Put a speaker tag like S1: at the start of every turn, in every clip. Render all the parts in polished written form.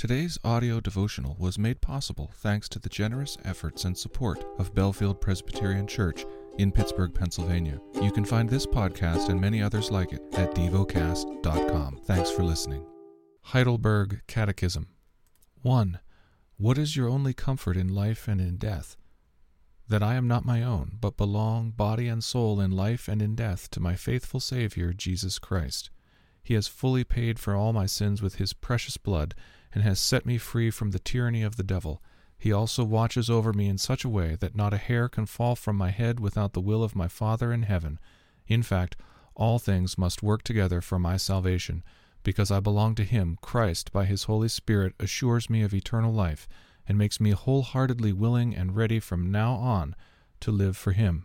S1: Today's audio devotional was made possible thanks to the generous efforts and support of Bellefield Presbyterian Church in Pittsburgh, Pennsylvania. You can find this podcast and many others like it at devocast.com. Thanks for listening. Heidelberg Catechism 1. What is your only comfort in life and in death? That I am not my own, but belong, body and soul, in life and in death, to my faithful Savior, Jesus Christ. He has fully paid for all my sins with his precious blood, and has set me free from the tyranny of the devil. He also watches over me in such a way that not a hair can fall from my head without the will of my Father in heaven. In fact, all things must work together for my salvation, because I belong to him. Christ, by his Holy Spirit, assures me of eternal life, and makes me wholeheartedly willing and ready from now on to live for him.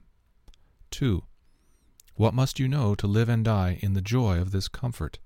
S1: 2. What must you know to live and die in the joy of this comfort?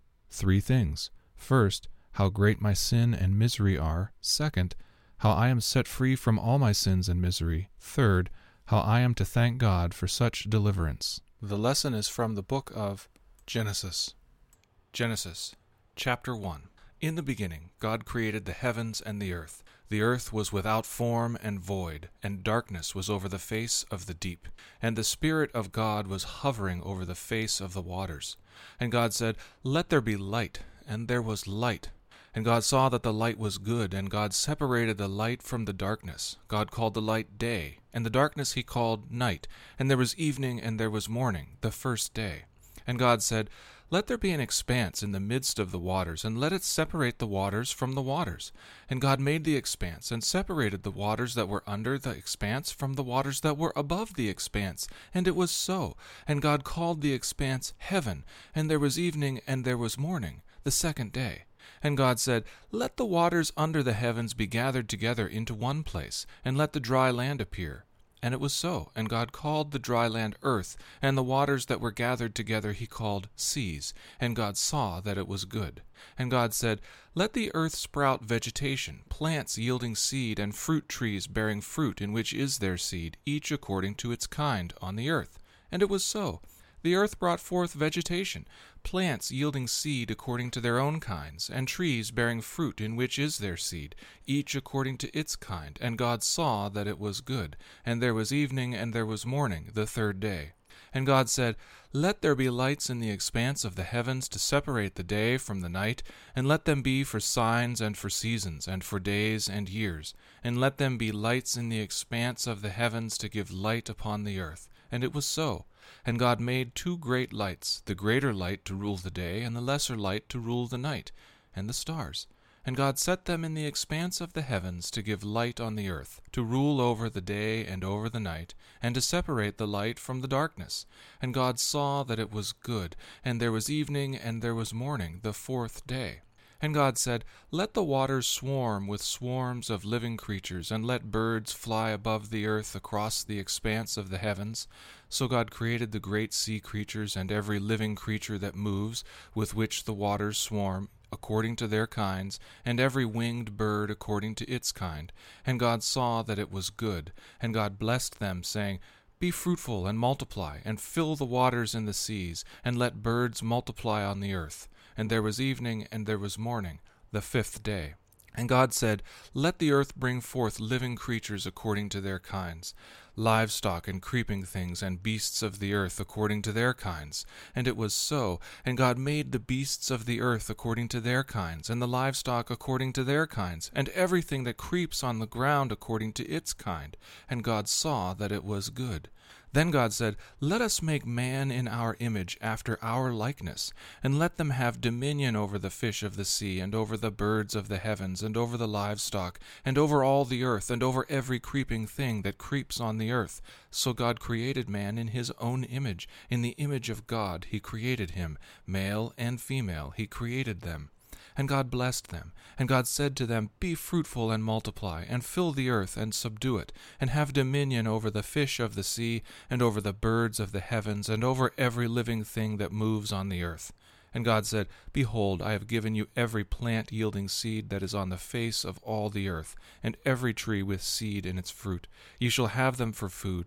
S1: 3 things. First, how great my sin and misery are. Second, how I am set free from all my sins and misery. Third, how I am to thank God for such deliverance. The lesson is from the book of Genesis. Genesis, chapter 1. In the beginning, God created the heavens and the earth. The earth was without form and void, and darkness was over the face of the deep. And the Spirit of God was hovering over the face of the waters. And God said, "Let there be light," and there was light. And God saw that the light was good, and God separated the light from the darkness. God called the light day, and the darkness he called night. And there was evening, and there was morning, the first day. And God said, "Let there be an expanse in the midst of the waters, and let it separate the waters from the waters." And God made the expanse, and separated the waters that were under the expanse from the waters that were above the expanse. And it was so. And God called the expanse heaven. And there was evening, and there was morning, the second day. And God said, "Let the waters under the heavens be gathered together into one place, and let the dry land appear." And it was so. And God called the dry land earth, and the waters that were gathered together he called seas. And God saw that it was good. And God said, "Let the earth sprout vegetation, plants yielding seed, and fruit trees bearing fruit in which is their seed, each according to its kind, on the earth." And it was so. The earth brought forth vegetation, plants yielding seed according to their own kinds, and trees bearing fruit in which is their seed, each according to its kind. And God saw that it was good. And there was evening, and there was morning, the third day. And God said, "Let there be lights in the expanse of the heavens to separate the day from the night, and let them be for signs and for seasons, and for days and years. And let them be lights in the expanse of the heavens to give light upon the earth." And it was so. And God made 2 great lights, the greater light to rule the day, and the lesser light to rule the night, and the stars. And God set them in the expanse of the heavens to give light on the earth, to rule over the day and over the night, and to separate the light from the darkness. And God saw that it was good. And there was evening, and there was morning, the 4th day. And God said, "Let the waters swarm with swarms of living creatures, and let birds fly above the earth across the expanse of the heavens." So God created the great sea creatures and every living creature that moves, with which the waters swarm, according to their kinds, and every winged bird according to its kind. And God saw that it was good. And God blessed them, saying, "Be fruitful and multiply, and fill the waters in the seas, and let birds multiply on the earth." And there was evening, and there was morning, the 5th day. And God said, "Let the earth bring forth living creatures according to their kinds, livestock and creeping things, and beasts of the earth according to their kinds." And it was so. And God made the beasts of the earth according to their kinds, and the livestock according to their kinds, and everything that creeps on the ground according to its kind. And God saw that it was good. Then God said, "Let us make man in our image, after our likeness, and let them have dominion over the fish of the sea, and over the birds of the heavens, and over the livestock, and over all the earth, and over every creeping thing that creeps on the earth." So God created man in his own image. In the image of God he created him. Male and female he created them. And God blessed them. And God said to them, "Be fruitful and multiply, and fill the earth and subdue it, and have dominion over the fish of the sea, and over the birds of the heavens, and over every living thing that moves on the earth." And God said, "Behold, I have given you every plant yielding seed that is on the face of all the earth, and every tree with seed in its fruit. You shall have them for food.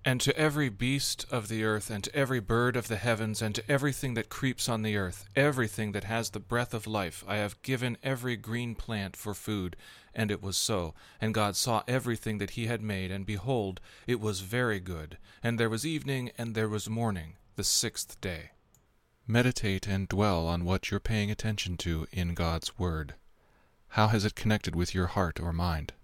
S1: And to every beast of the earth, and to every bird of the heavens, and to everything that creeps on the earth, everything that has the breath of life, I have given every green plant for food. And it was so. And God saw everything that he had made, and behold, it was very good. And there was evening, and there was morning, the sixth day. Meditate and dwell on what you're paying attention to in God's Word. How has it connected with your heart or mind?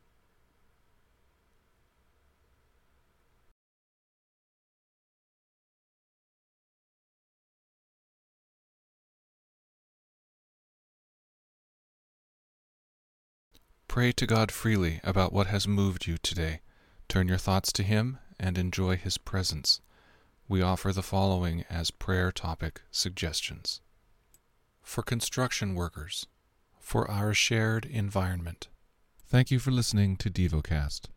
S1: Pray to God freely about what has moved you today. Turn your thoughts to Him and enjoy His presence. We offer the following as prayer topic suggestions. For construction workers, for our shared environment. Thank you for listening to DevoCast.